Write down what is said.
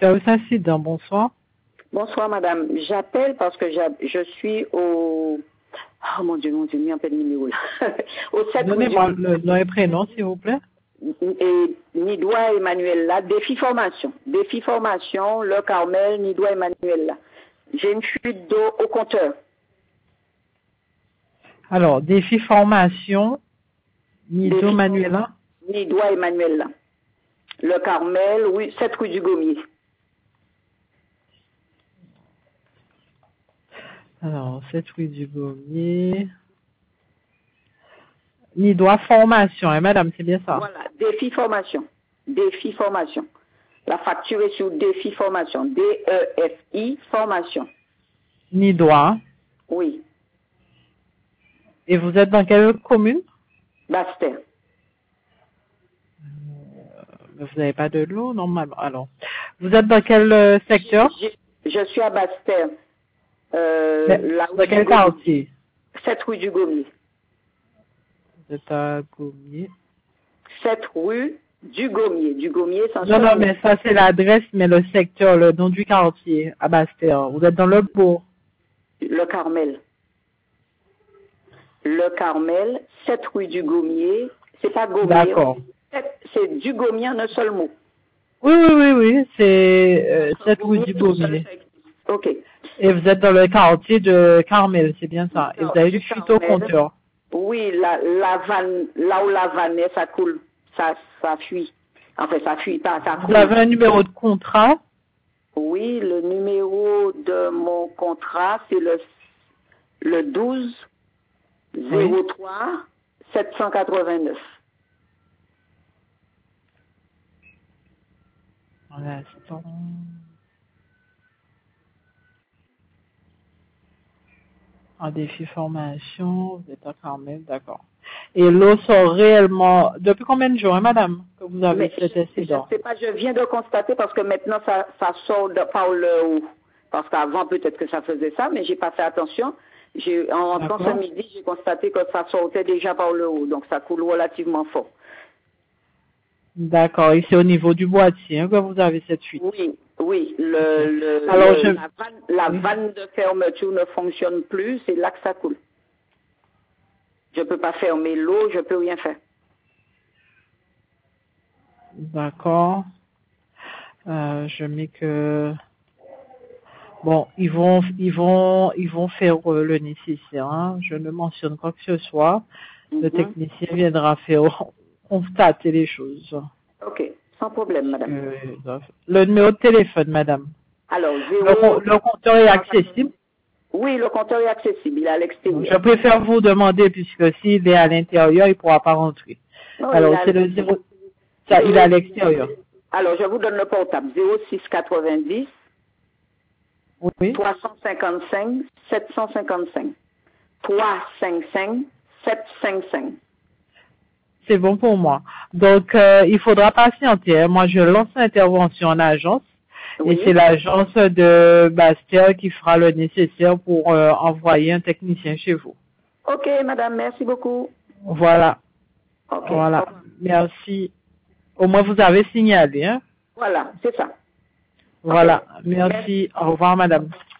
Service incident, bonsoir. Bonsoir, madame. J'appelle parce que je suis au... Oh mon Dieu, mis un peu de numéro là. Au 7 Donnez-moi le nom et prénom, s'il vous plaît. Et Nidoua Emmanuel là, défi formation. Défi formation, le Carmel, Nidoua Emmanuel là. J'ai une fuite d'eau au compteur. Alors, défi formation, Nidoua Manuela. Nidoua Emmanuel là. Le Carmel, oui, 7 rue du Gommier. Alors, 7 rue du Gommier. Nidoua formation, hein, madame, c'est bien ça? Voilà, défi formation. Défi formation. La facture est sur défi formation. D-E-F-I formation. Nidoua. Oui. Et vous êtes dans quelle commune? Bastère. Vous n'avez pas de l'eau, normalement. Alors, vous êtes dans quel secteur? Je suis à Bastère. Dans quel quartier? 7 rue du Gommier. Vous êtes à Gommier. 7 rue du Gommier. Du Gommier, sans Non, non, mais ça, c'est l'adresse, mais le secteur, le nom du quartier, à Bastère. Vous êtes dans le bourg. Le Carmel. Le Carmel, 7 rue du Gommier. C'est pas Gommier. D'accord. C'est du Gommier en un seul mot. Oui, c'est 7 rue du Gommier. Ok. Et vous êtes dans le quartier de Carmel, c'est bien ça. Et vous avez du fuite au compteur. Oui, la vanne, là où la vanne est, ça coule. Ça fuit. Enfin, ça fuit pas, ça coule. Vous avez un numéro de contrat? Oui, le numéro de mon contrat, c'est le 12 03 789. Un instant. En défi formation, vous êtes à Carmel, d'accord. Et l'eau sort réellement... Depuis combien de jours, hein, madame, que vous avez cet incident? Je sais pas, je viens de constater parce que maintenant ça sort par le haut. Parce qu'avant peut-être que ça faisait ça, mais j'ai pas fait attention. En rentrant ce midi, j'ai constaté que ça sortait déjà par le haut, donc ça coule relativement fort. D'accord, et c'est au niveau du boîtier hein, que vous avez cette fuite? Oui, la vanne de fermeture ne fonctionne plus, c'est là que ça coule. Je peux pas fermer l'eau, je peux rien faire. D'accord. Je mets que... Bon, ils vont faire le nécessaire. Hein. Je ne mentionne quoi que ce soit. Le technicien viendra constater les choses. Ok, sans problème, madame. Le numéro de téléphone, madame. Alors, le compteur est accessible? Oui, le compteur est accessible, il est à l'extérieur. Je préfère vous demander, puisque s'il est à l'intérieur, il ne pourra pas rentrer. Non, alors, c'est le 0... Ça, il est à l'extérieur. Alors, je vous donne le portable. 06 90 355 755. 355 755. C'est bon pour moi. Donc, il faudra patienter. Moi, je lance l'intervention en agence. Oui. Et c'est l'agence de Bastère qui fera le nécessaire pour envoyer un technicien chez vous. Ok, madame, merci beaucoup. Voilà. Okay. Voilà. Merci. Au moins, vous avez signalé. Hein? Voilà, c'est ça. Voilà. Okay. Merci. Au revoir, madame.